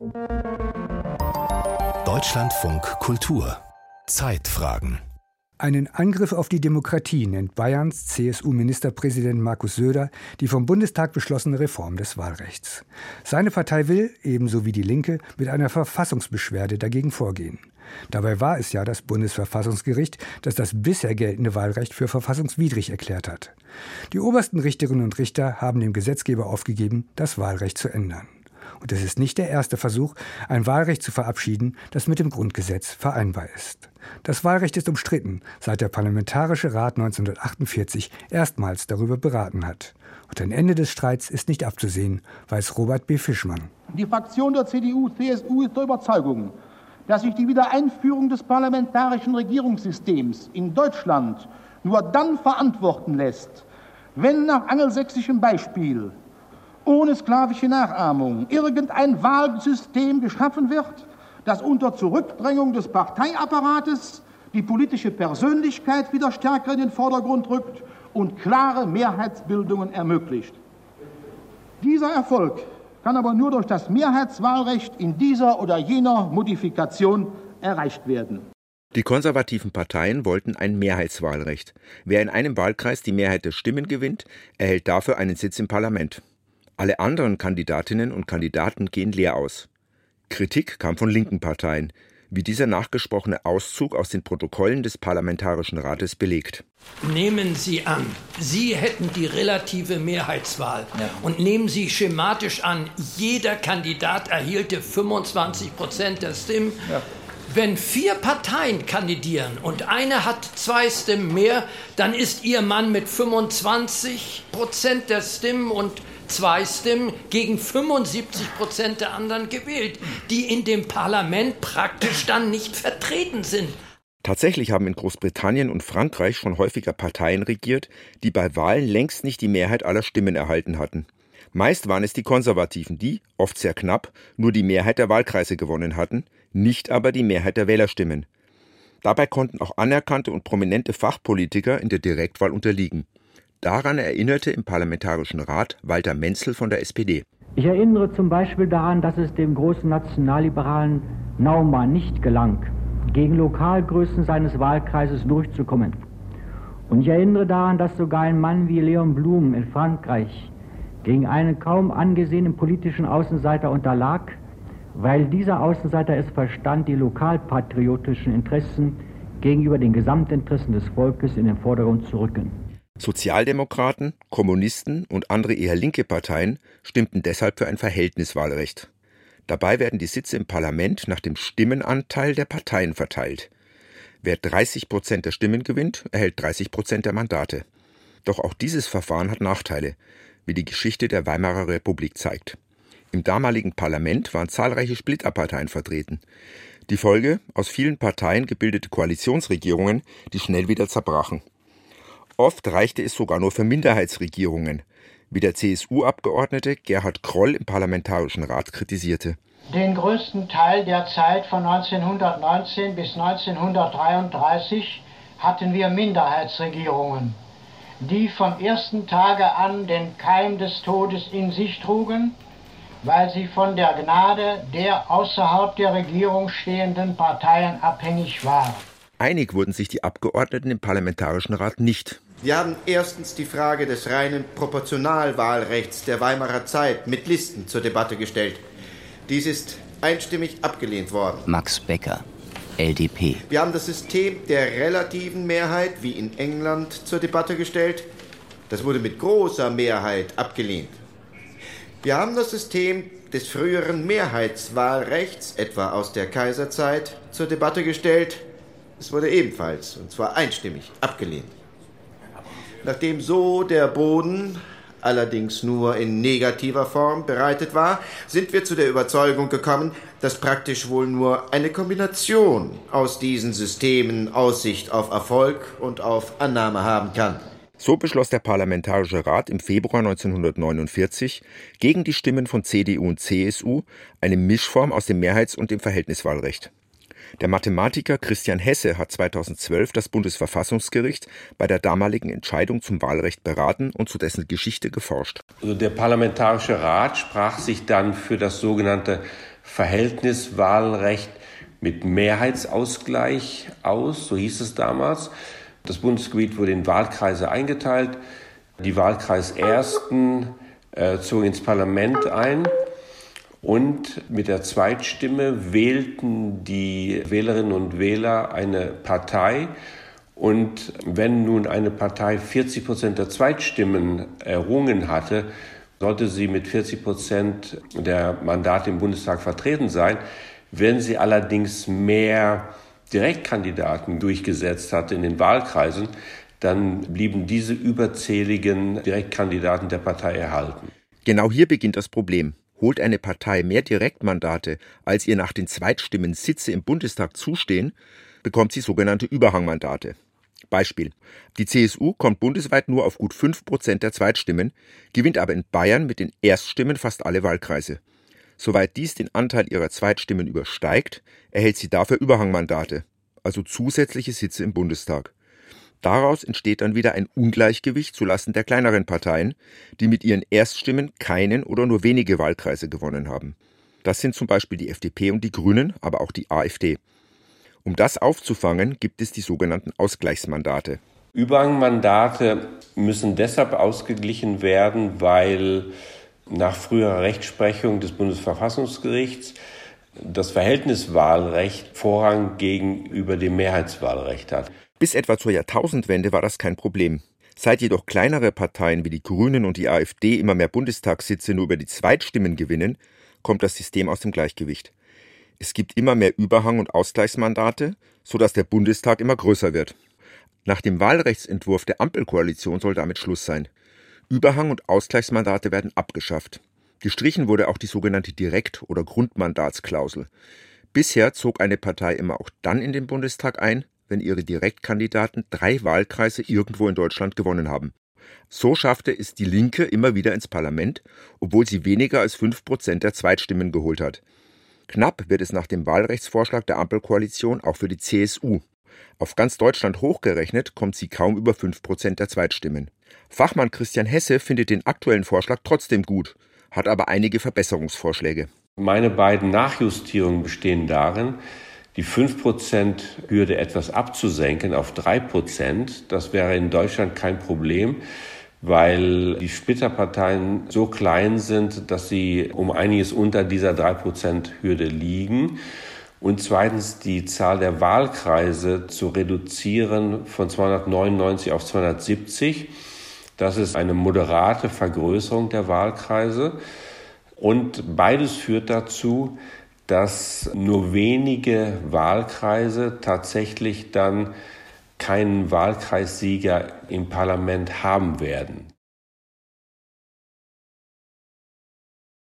Deutschlandfunk Kultur. Zeitfragen. Einen Angriff auf die Demokratie nennt Bayerns CSU-Ministerpräsident Markus Söder die vom Bundestag beschlossene Reform des Wahlrechts. Seine Partei will, ebenso wie die Linke, mit einer Verfassungsbeschwerde dagegen vorgehen. Dabei war es ja das Bundesverfassungsgericht, das das bisher geltende Wahlrecht für verfassungswidrig erklärt hat. Die obersten Richterinnen und Richter haben dem Gesetzgeber aufgegeben, das Wahlrecht zu ändern. Und es ist nicht der erste Versuch, ein Wahlrecht zu verabschieden, das mit dem Grundgesetz vereinbar ist. Das Wahlrecht ist umstritten, seit der Parlamentarische Rat 1948 erstmals darüber beraten hat. Und ein Ende des Streits ist nicht abzusehen, weiß Robert B. Fischmann. Die Fraktion der CDU-CSU ist der Überzeugung, dass sich die Wiedereinführung des parlamentarischen Regierungssystems in Deutschland nur dann verantworten lässt, wenn nach angelsächsischem Beispiel ohne sklavische Nachahmung irgendein Wahlsystem geschaffen wird, das unter Zurückdrängung des Parteiapparates die politische Persönlichkeit wieder stärker in den Vordergrund rückt und klare Mehrheitsbildungen ermöglicht. Dieser Erfolg kann aber nur durch das Mehrheitswahlrecht in dieser oder jener Modifikation erreicht werden. Die konservativen Parteien wollten ein Mehrheitswahlrecht. Wer in einem Wahlkreis die Mehrheit der Stimmen gewinnt, erhält dafür einen Sitz im Parlament. Alle anderen Kandidatinnen und Kandidaten gehen leer aus. Kritik kam von linken Parteien, wie dieser nachgesprochene Auszug aus den Protokollen des Parlamentarischen Rates belegt. Nehmen Sie an, Sie hätten die relative Mehrheitswahl und nehmen Sie schematisch an, jeder Kandidat erhielte 25% der Stimmen. Ja. Wenn 4 Parteien kandidieren und eine hat 2 Stimmen mehr, dann ist Ihr Mann mit 25% der Stimmen und 2 Stimmen gegen 75% der anderen gewählt, die in dem Parlament praktisch dann nicht vertreten sind. Tatsächlich haben in Großbritannien und Frankreich schon häufiger Parteien regiert, die bei Wahlen längst nicht die Mehrheit aller Stimmen erhalten hatten. Meist waren es die Konservativen, die, oft sehr knapp, nur die Mehrheit der Wahlkreise gewonnen hatten, nicht aber die Mehrheit der Wählerstimmen. Dabei konnten auch anerkannte und prominente Fachpolitiker in der Direktwahl unterliegen. Daran erinnerte im Parlamentarischen Rat Walter Menzel von der SPD. Ich erinnere zum Beispiel daran, dass es dem großen Nationalliberalen Naumann nicht gelang, gegen Lokalgrößen seines Wahlkreises durchzukommen. Und ich erinnere daran, dass sogar ein Mann wie Léon Blum in Frankreich gegen einen kaum angesehenen politischen Außenseiter unterlag, weil dieser Außenseiter es verstand, die lokalpatriotischen Interessen gegenüber den Gesamtinteressen des Volkes in den Vordergrund zu rücken. Sozialdemokraten, Kommunisten und andere eher linke Parteien stimmten deshalb für ein Verhältniswahlrecht. Dabei werden die Sitze im Parlament nach dem Stimmenanteil der Parteien verteilt. Wer 30% der Stimmen gewinnt, erhält 30% der Mandate. Doch auch dieses Verfahren hat Nachteile, wie die Geschichte der Weimarer Republik zeigt. Im damaligen Parlament waren zahlreiche Splitterparteien vertreten. Die Folge: aus vielen Parteien gebildete Koalitionsregierungen, die schnell wieder zerbrachen. Oft reichte es sogar nur für Minderheitsregierungen, wie der CSU-Abgeordnete Gerhard Kroll im Parlamentarischen Rat kritisierte. Den größten Teil der Zeit von 1919 bis 1933 hatten wir Minderheitsregierungen, die vom ersten Tage an den Keim des Todes in sich trugen, weil sie von der Gnade der außerhalb der Regierung stehenden Parteien abhängig waren. Einig wurden sich die Abgeordneten im Parlamentarischen Rat nicht. Wir haben erstens die Frage des reinen Proportionalwahlrechts der Weimarer Zeit mit Listen zur Debatte gestellt. Dies ist einstimmig abgelehnt worden. Max Becker, LDP. Wir haben das System der relativen Mehrheit, wie in England, zur Debatte gestellt. Das wurde mit großer Mehrheit abgelehnt. Wir haben das System des früheren Mehrheitswahlrechts, etwa aus der Kaiserzeit, zur Debatte gestellt. Es wurde ebenfalls, und zwar einstimmig, abgelehnt. Nachdem so der Boden, allerdings nur in negativer Form, bereitet war, sind wir zu der Überzeugung gekommen, dass praktisch wohl nur eine Kombination aus diesen Systemen Aussicht auf Erfolg und auf Annahme haben kann. So beschloss der Parlamentarische Rat im Februar 1949 gegen die Stimmen von CDU und CSU eine Mischform aus dem Mehrheits- und dem Verhältniswahlrecht. Der Mathematiker Christian Hesse hat 2012 das Bundesverfassungsgericht bei der damaligen Entscheidung zum Wahlrecht beraten und zu dessen Geschichte geforscht. Also der Parlamentarische Rat sprach sich dann für das sogenannte Verhältniswahlrecht mit Mehrheitsausgleich aus, so hieß es damals. Das Bundesgebiet wurde in Wahlkreise eingeteilt. Die Wahlkreisersten zogen ins Parlament ein und mit der Zweitstimme wählten die Wählerinnen und Wähler eine Partei. Und wenn nun eine Partei 40% der Zweitstimmen errungen hatte, sollte sie mit 40% der Mandate im Bundestag vertreten sein. Wenn sie allerdings mehr Direktkandidaten durchgesetzt hatte in den Wahlkreisen, dann blieben diese überzähligen Direktkandidaten der Partei erhalten. Genau hier beginnt das Problem. Holt eine Partei mehr Direktmandate, als ihr nach den Zweitstimmen Sitze im Bundestag zustehen, bekommt sie sogenannte Überhangmandate. Beispiel: Die CSU kommt bundesweit nur auf gut 5% der Zweitstimmen, gewinnt aber in Bayern mit den Erststimmen fast alle Wahlkreise. Soweit dies den Anteil ihrer Zweitstimmen übersteigt, erhält sie dafür Überhangmandate, also zusätzliche Sitze im Bundestag. Daraus entsteht dann wieder ein Ungleichgewicht zulasten der kleineren Parteien, die mit ihren Erststimmen keinen oder nur wenige Wahlkreise gewonnen haben. Das sind zum Beispiel die FDP und die Grünen, aber auch die AfD. Um das aufzufangen, gibt es die sogenannten Ausgleichsmandate. Überhangmandate müssen deshalb ausgeglichen werden, weil nach früherer Rechtsprechung des Bundesverfassungsgerichts das Verhältniswahlrecht Vorrang gegenüber dem Mehrheitswahlrecht hat. Bis etwa zur Jahrtausendwende war das kein Problem. Seit jedoch kleinere Parteien wie die Grünen und die AfD immer mehr Bundestagssitze nur über die Zweitstimmen gewinnen, kommt das System aus dem Gleichgewicht. Es gibt immer mehr Überhang- und Ausgleichsmandate, sodass der Bundestag immer größer wird. Nach dem Wahlrechtsentwurf der Ampelkoalition soll damit Schluss sein. Überhang- und Ausgleichsmandate werden abgeschafft. Gestrichen wurde auch die sogenannte Direkt- oder Grundmandatsklausel. Bisher zog eine Partei immer auch dann in den Bundestag ein, wenn ihre Direktkandidaten 3 Wahlkreise irgendwo in Deutschland gewonnen haben. So schaffte es die Linke immer wieder ins Parlament, obwohl sie weniger als 5% der Zweitstimmen geholt hat. Knapp wird es nach dem Wahlrechtsvorschlag der Ampelkoalition auch für die CSU. Auf ganz Deutschland hochgerechnet kommt sie kaum über 5% der Zweitstimmen. Fachmann Christian Hesse findet den aktuellen Vorschlag trotzdem gut, hat aber einige Verbesserungsvorschläge. Meine beiden Nachjustierungen bestehen darin, die 5%-Hürde etwas abzusenken auf 3%. Das wäre in Deutschland kein Problem, weil die Splitterparteien so klein sind, dass sie um einiges unter dieser 3%-Hürde liegen. Und zweitens die Zahl der Wahlkreise zu reduzieren von 299 auf 270. Das ist eine moderate Vergrößerung der Wahlkreise. Und beides führt dazu, dass nur wenige Wahlkreise tatsächlich dann keinen Wahlkreissieger im Parlament haben werden.